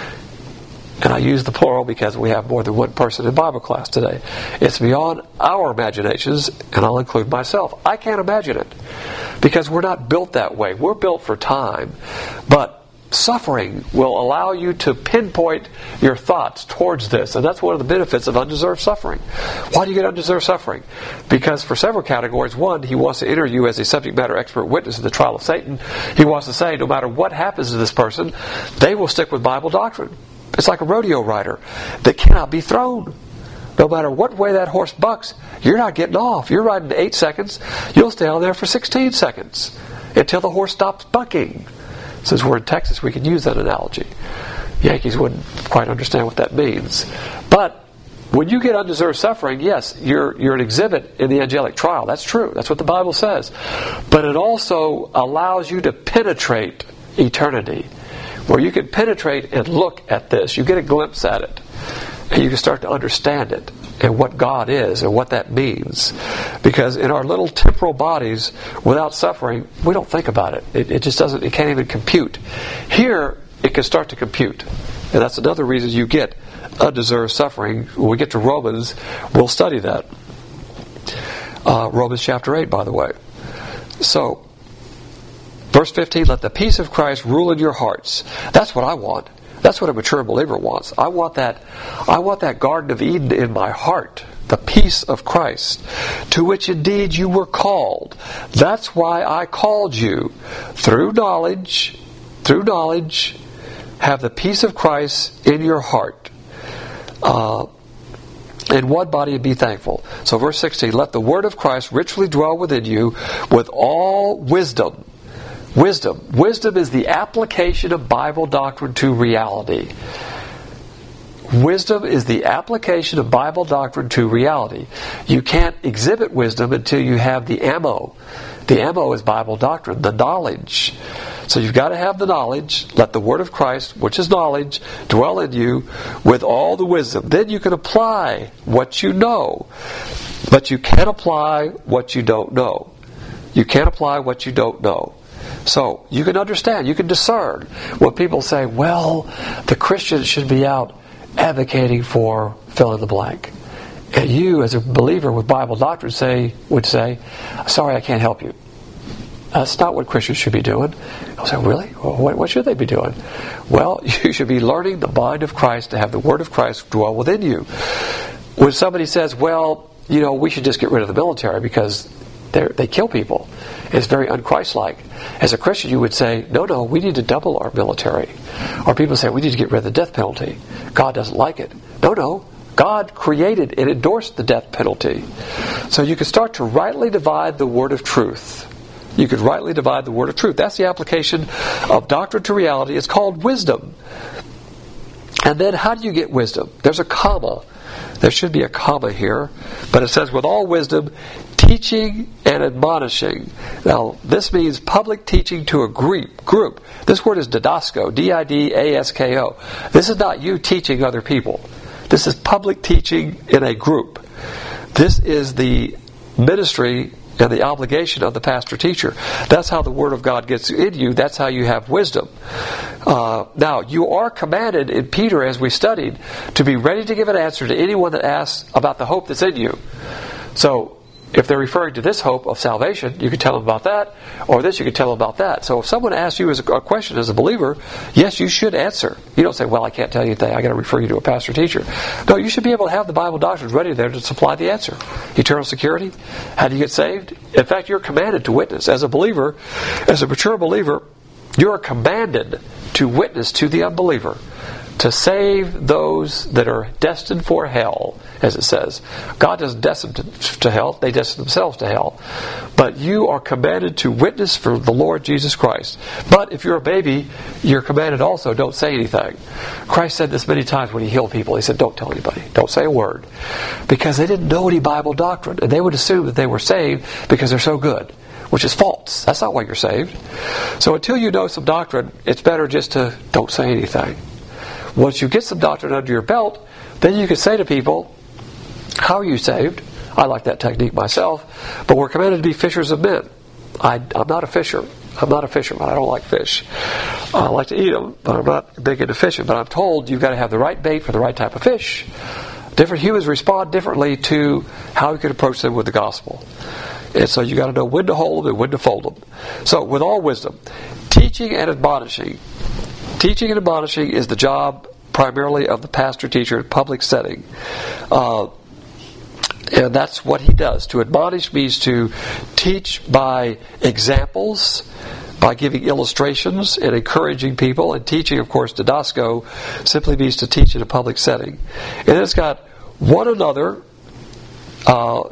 And I use the plural because we have more than one person in Bible class today. It's beyond our imaginations, and I'll include myself. I can't imagine it, because we're not built that way. We're built for time. But suffering will allow you to pinpoint your thoughts towards this, and that's one of the benefits of undeserved suffering. Why do you get undeserved suffering? Because for several categories. One, he wants to enter you as a subject matter expert witness in the trial of Satan. He wants to say, no matter what happens to this person, they will stick with Bible doctrine. It's like a rodeo rider that cannot be thrown. No matter what way that horse bucks, you're not getting off. You're riding eight seconds. You'll stay on there for sixteen seconds until the horse stops bucking. Since we're in Texas, we can use that analogy. Yankees wouldn't quite understand what that means. But when you get undeserved suffering, yes, you're you're an exhibit in the angelic trial. That's true. That's what the Bible says. But it also allows you to penetrate eternity, where you can penetrate and look at this. You get a glimpse at it, and you can start to understand it and what God is and what that means. Because in our little temporal bodies, without suffering, we don't think about it. It, it just doesn't, it can't even compute. Here, it can start to compute. And that's another reason you get undeserved suffering. When we get to Romans, we'll study that. Uh, Romans chapter eight, by the way. So, verse fifteen, let the peace of Christ rule in your hearts. That's what I want. That's what a mature believer wants. I want that I want that Garden of Eden in my heart. The peace of Christ, to which indeed you were called. That's why I called you. Through knowledge, through knowledge, have the peace of Christ in your heart. Uh, in one body, and be thankful. So verse sixteen, let the word of Christ richly dwell within you with all wisdom. Wisdom. Wisdom is the application of Bible doctrine to reality. Wisdom is the application of Bible doctrine to reality. You can't exhibit wisdom until you have the ammo. The ammo is Bible doctrine, the knowledge. So you've got to have the knowledge. Let the word of Christ, which is knowledge, dwell in you with all the wisdom. Then you can apply what you know. But you can't apply what you don't know. You can't apply what you don't know. So you can understand, you can discern when people say, well, the Christians should be out advocating for fill in the blank. And you, as a believer with Bible doctrine, say would say, sorry, I can't help you. That's not what Christians should be doing. I'll say, really? Well, what, what should they be doing? Well, you should be learning the mind of Christ, to have the word of Christ dwell within you. When somebody says, well, you know, we should just get rid of the military because they kill people, it's very un-Christ-like. As a Christian, you would say, no, no, we need to double our military. Or people say, we need to get rid of the death penalty. God doesn't like it. No, no. God created and endorsed the death penalty. So you can start to rightly divide the word of truth. You could rightly divide the word of truth. That's the application of doctrine to reality. It's called wisdom. And then how do you get wisdom? There's a comma. There should be a comma here. But it says, with all wisdom, teaching and admonishing. Now, this means public teaching to a group. Group. This word is didasko, D I D A S K O. This is not you teaching other people. This is public teaching in a group. This is the ministry and the obligation of the pastor-teacher. That's how the Word of God gets in you. That's how you have wisdom. Uh, now, you are commanded in Peter, as we studied, to be ready to give an answer to anyone that asks about the hope that's in you. So, if they're referring to this hope of salvation, you can tell them about that, or this, you can tell them about that. So if someone asks you as a question as a believer, yes, you should answer. You don't say, well, I can't tell you anything, I got to refer you to a pastor teacher. No, you should be able to have the Bible doctrines ready there to supply the answer. Eternal security, how do you get saved? In fact, you're commanded to witness. As a believer, as a mature believer, you're commanded to witness to the unbeliever, to save those that are destined for hell, as it says. God doesn't destine them to, to hell, they destine themselves to hell. But you are commanded to witness for the Lord Jesus Christ. But if you're a baby, you're commanded also, don't say anything. Christ said this many times when He healed people. He said, don't tell anybody, don't say a word. Because they didn't know any Bible doctrine, and they would assume that they were saved because they're so good, which is false. That's not why you're saved. So until you know some doctrine, it's better just to don't say anything. Once you get some doctrine under your belt, then you can say to people, how are you saved? I like that technique myself, but we're commanded to be fishers of men. I, I'm not a fisher. I'm not a fisherman. I don't like fish. I like to eat them, but I'm not big into fishing. But I'm told you've got to have the right bait for the right type of fish. Different humans respond differently to how you can approach them with the gospel. And so you got to know when to hold them and when to fold them. So with all wisdom, teaching and admonishing. Teaching and admonishing is the job primarily of the pastor-teacher in public setting. Uh, and that's what he does. To admonish means to teach by examples, by giving illustrations and encouraging people. And teaching, of course, didasko, simply means to teach in a public setting. And then it's got one another. Uh,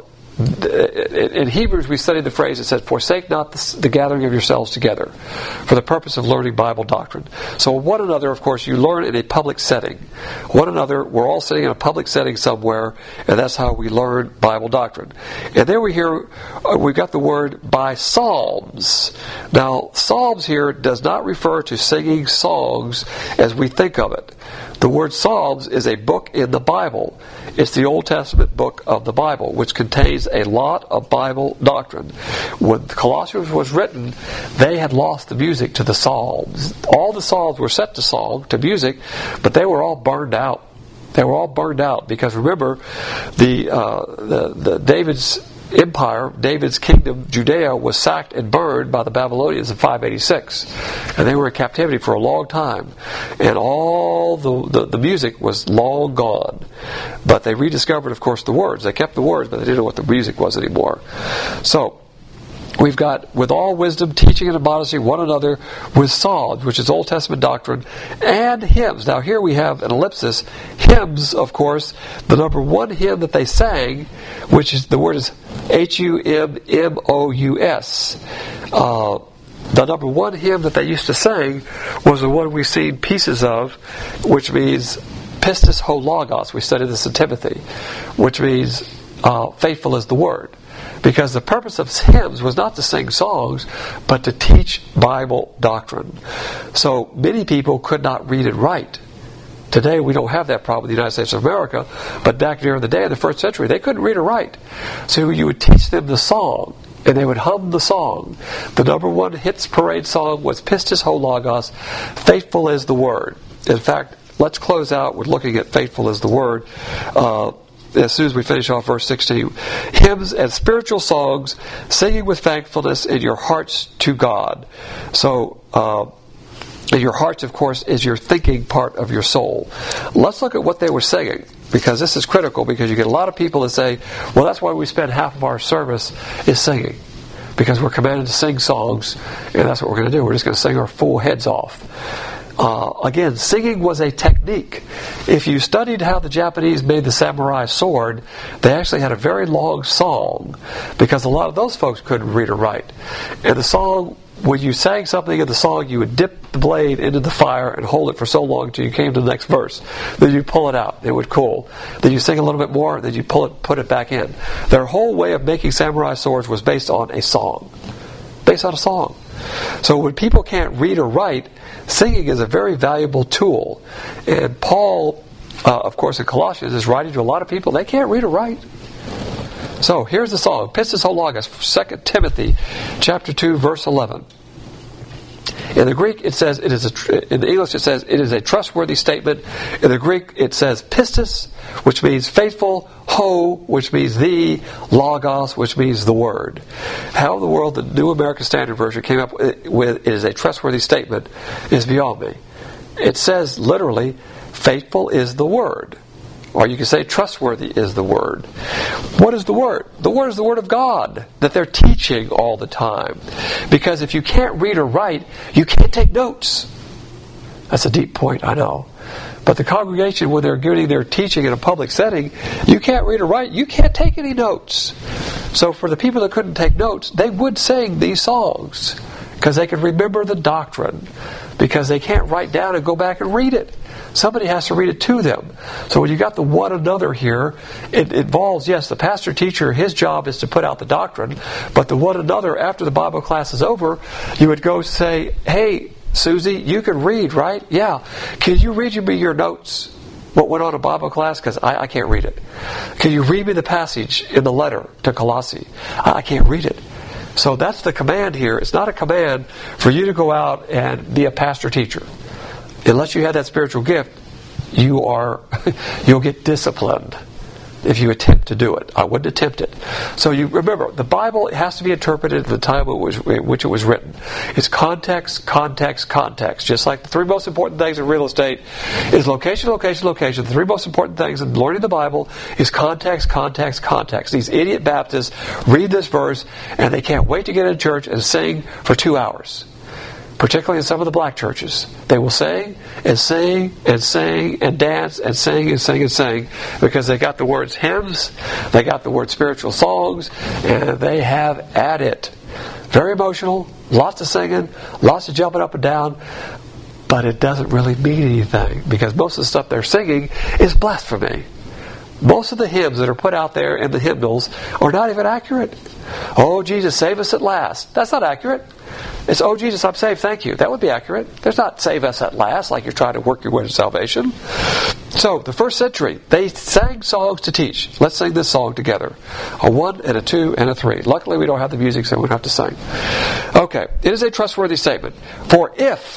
In Hebrews, we studied the phrase that said, forsake not the gathering of yourselves together for the purpose of learning Bible doctrine. So one another, of course, you learn in a public setting. One another, we're all sitting in a public setting somewhere, and that's how we learn Bible doctrine. And then we hear, we've got the word by psalms. Now, psalms here does not refer to singing songs as we think of it. The word Psalms is a book in the Bible. It's the Old Testament book of the Bible, which contains a lot of Bible doctrine. When Colossians was written, they had lost the music to the Psalms. All the Psalms were set to song, to music, but they were all burned out. They were all burned out because remember, the uh, the, the David's empire, David's kingdom, Judea, was sacked and burned by the Babylonians in five eighty-six. And they were in captivity for a long time. And all the, the, the music was long gone. But they rediscovered, of course, the words. They kept the words, but they didn't know what the music was anymore. So, we've got, with all wisdom, teaching and admonishing one another with psalms, which is Old Testament doctrine, and hymns. Now here we have an ellipsis. Hymns, of course, the number one hymn that they sang, which is, the word is H U M M O U S. Uh, the number one hymn that they used to sing was the one we've seen pieces of, which means pistis ho logos. We studied this in Timothy, which means uh, faithful is the word. Because the purpose of hymns was not to sing songs, but to teach Bible doctrine. So many people could not read and write. Today we don't have that problem in the United States of America, but back during the day in the first century, they couldn't read or write. So you would teach them the song, and they would hum the song. The number one hits parade song was Pistis Ho Logos, Faithful is the Word. In fact, let's close out with looking at Faithful is the Word. Uh, as soon as we finish off verse sixteen. Hymns and spiritual songs, singing with thankfulness in your hearts to God. So, uh, your hearts, of course, is your thinking part of your soul. Let's look at what they were singing, because this is critical, because you get a lot of people that say, well, that's why we spend half of our service is singing. Because we're commanded to sing songs, and that's what we're going to do. We're just going to sing our full heads off. Uh, again, singing was a technique. If you studied how the Japanese made the samurai sword, they actually had a very long song, because a lot of those folks couldn't read or write. And the song, when you sang something in the song, you would dip the blade into the fire and hold it for so long until you came to the next verse. Then you pull it out, it would cool. Then you sing a little bit more, then you pull it, put it back in. Their whole way of making samurai swords was based on a song. Based on a song. So when people can't read or write, singing is a very valuable tool. And Paul, uh, of course, in Colossians is writing to a lot of people, they can't read or write. So here's the song, Pistis ho logos, Second Timothy chapter two, verse eleven. In the Greek, it says it is a. In the English, it says it is a trustworthy statement. In the Greek, it says pistis, which means faithful, ho, which means the, logos, which means the word. How in the world the New American Standard Version came up with it is a trustworthy statement is beyond me. It says literally, faithful is the word. Or you can say trustworthy is the word. What is the word? The word is the word of God that they're teaching all the time. Because if you can't read or write, you can't take notes. That's a deep point, I know. But the congregation, when they're giving their teaching in a public setting, you can't read or write, you can't take any notes. So for the people that couldn't take notes, they would sing these songs because they could remember the doctrine, because they can't write down and go back and read it. Somebody has to read it to them. So when you got the one another here, it involves, yes, the pastor teacher, his job is to put out the doctrine, but the one another, after the Bible class is over, you would go say, hey, Susie, you can read, right? Yeah. Can you read me your notes? What went on in Bible class? Because I, I can't read it. Can you read me the passage in the letter to Colossae? I, I can't read it. So that's the command here. It's not a command for you to go out and be a pastor teacher. Unless you have that spiritual gift, you are you'll get disciplined if you attempt to do it. I wouldn't attempt it. So you remember, the Bible has to be interpreted at the time it was, in which it was written. It's context, context, context. Just like the three most important things in real estate is location, location, location. The three most important things in learning the Bible is context, context, context. These idiot Baptists read this verse and they can't wait to get in church and sing for two hours. Particularly in some of the black churches. They will sing and sing and sing and dance and sing and sing and sing because they got the words hymns, they got the word spiritual songs, and they have at it. Very emotional, lots of singing, lots of jumping up and down, but it doesn't really mean anything because most of the stuff they're singing is blasphemy. Most of the hymns that are put out there in the hymnals are not even accurate. Oh, Jesus, save us at last. That's not accurate. It's, oh, Jesus, I'm saved, thank you. That would be accurate. There's not save us at last, like you're trying to work your way to salvation. So, the first century, they sang songs to teach. Let's sing this song together. A one and a two and a three. Luckily, we don't have the music, so we don't have to sing. Okay, it is a trustworthy statement. For if,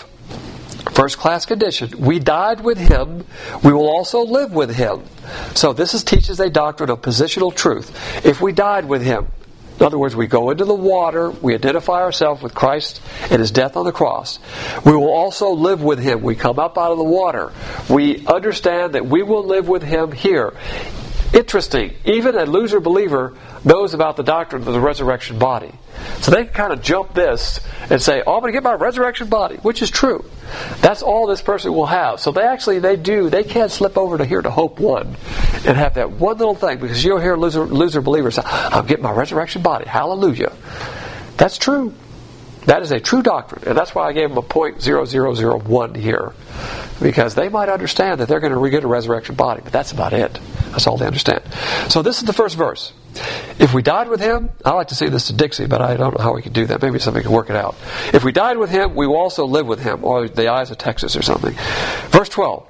first class condition, we died with Him, we will also live with Him. So, this is, teaches a doctrine of positional truth. If we died with Him, in other words, we go into the water, we identify ourselves with Christ and His death on the cross. We will also live with Him. We come up out of the water. We understand that we will live with Him here. Interesting, even a loser believer knows about the doctrine of the resurrection body. So they can kind of jump this and say, oh, I'm going to get my resurrection body, which is true. That's all this person will have. So they actually, they do, they can slip over to here to Hope One and have that one little thing, because you'll hear loser, loser believers say, I'll get my resurrection body. Hallelujah. That's true. That is a true doctrine. And that's why I gave them a point zero zero zero one here. Because they might understand that they're going to get a resurrection body, but that's about it. That's all they understand. So this is the first verse. If we died with Him, I like to say this to Dixie, but I don't know how we can do that. Maybe somebody can work it out. If we died with Him, we will also live with Him, or the eyes of Texas or something. Verse twelve.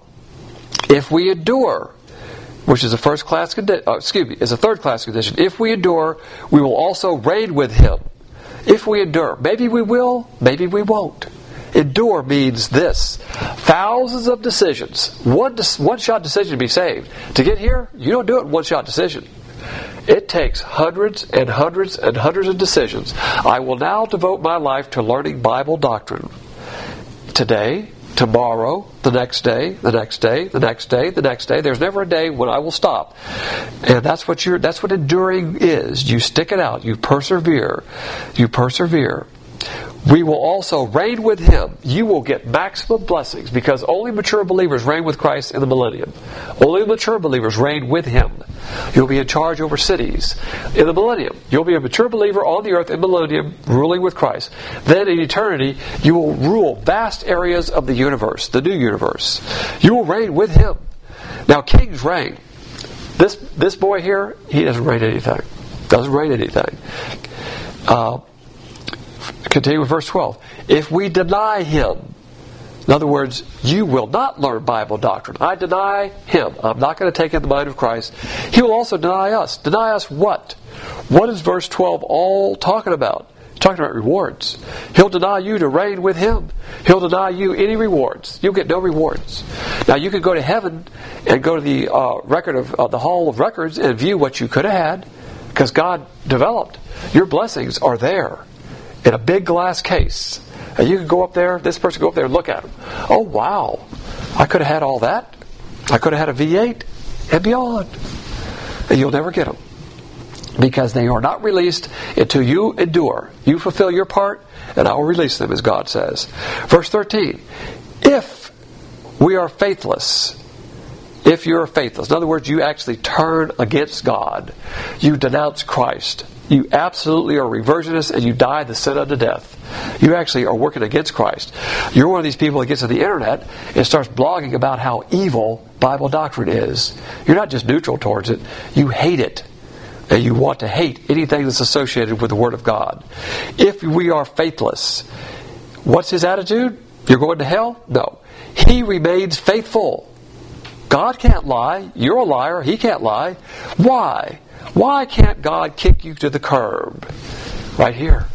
If we endure, which is a first class condition, oh, excuse me, is a third class condition. If we endure, we will also reign with Him. If we endure, maybe we will, maybe we won't. Endure means this: thousands of decisions, one one shot decision to be saved. To get here, you don't do it in one shot decision. It takes hundreds and hundreds and hundreds of decisions. I will now devote my life to learning Bible doctrine. Today, tomorrow, the next day, the next day, the next day, the next day. There's never a day when I will stop. And that's what you're that's what enduring is. You stick it out, you persevere. You persevere. We will also reign with Him. You will get maximum blessings, because only mature believers reign with Christ in the millennium. Only mature believers reign with Him. You'll be in charge over cities in the millennium. You'll be a mature believer on the earth in millennium, ruling with Christ. Then in eternity, you will rule vast areas of the universe, the new universe. You will reign with Him. Now, kings reign. This this boy here, he doesn't reign anything. Doesn't reign anything. Uh, Continue with verse twelve. If we deny Him, In other words, you will not learn Bible doctrine. I deny him. I'm not going to take in the mind of Christ. He will also deny us. Deny us what? What is verse twelve all talking about? Talking about rewards. He'll deny you to reign with him. He'll deny you any rewards. You'll get no rewards. Now you can go to heaven and go to the uh, record of uh, the Hall of Records and view what you could have had, because God developed. Your blessings are there in a big glass case. And you can go up there, this person go up there and look at them. Oh, wow. I could have had all that. I could have had a V eight and beyond. And you'll never get them. Because they are not released until you endure. You fulfill your part, and I will release them, as God says. Verse thirteen. If we are faithless, if you are faithless, in other words, you actually turn against God, you denounce Christ, you absolutely are reversionist, and you die the sin unto death. You actually are working against Christ. You're one of these people that gets on the internet and starts blogging about how evil Bible doctrine is. You're not just neutral towards it, you hate it. And you want to hate anything that's associated with the Word of God. If we are faithless, what's his attitude? You're going to hell? No. He remains faithful. God can't lie. You're a liar. He can't lie. Why? Why can't God kick you to the curb? Right here.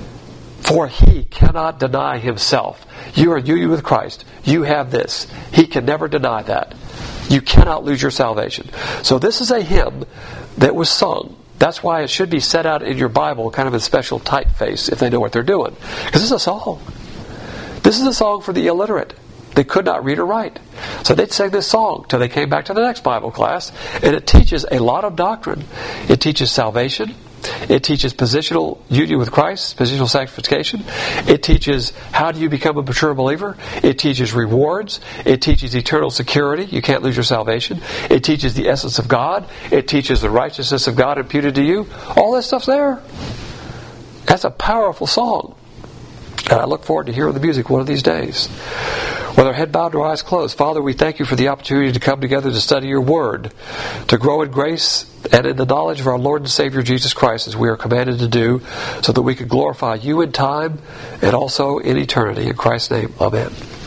For he cannot deny himself. You are union with Christ. You have this. He can never deny that. You cannot lose your salvation. So this is a hymn that was sung. That's why it should be set out in your Bible, kind of a special typeface, if they know what they're doing. Because this is a song. This is a song for the illiterate. They could not read or write. So they'd sing this song till they came back to the next Bible class. And it teaches a lot of doctrine. It teaches salvation. It teaches positional union with Christ, positional sanctification. It teaches how do you become a mature believer. It teaches rewards. It teaches eternal security. You can't lose your salvation. It teaches the essence of God. It teaches the righteousness of God imputed to you. All that stuff's there. That's a powerful song. And I look forward to hearing the music one of these days. With our head bowed and our eyes closed, Father, we thank you for the opportunity to come together to study your Word, to grow in grace and in the knowledge of our Lord and Savior Jesus Christ, as we are commanded to do, so that we could glorify you in time and also in eternity. In Christ's name, amen.